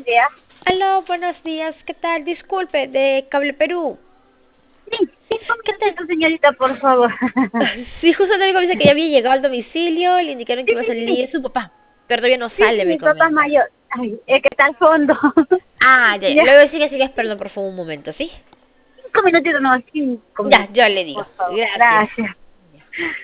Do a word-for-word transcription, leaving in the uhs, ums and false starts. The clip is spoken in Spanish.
días. Aló, buenos días, ¿qué tal? Disculpe, de Cable Perú. Sí, cinco ¿Qué tal? minutitos, señorita, por favor. Sí, justo me dice que ya había llegado al domicilio, le indicaron que Sí, iba a sí, sí, salir su papá, pero todavía no sí, sale, sí, me mi papá es comenta. mayor. Ay, es que está al fondo. Ah, ya, ya. Ya, Luego sigue, sigue esperando por favor un momento, ¿sí? cinco minutitos, no, cinco Ya, minutitos, yo le digo. por favor. Gracias. Gracias.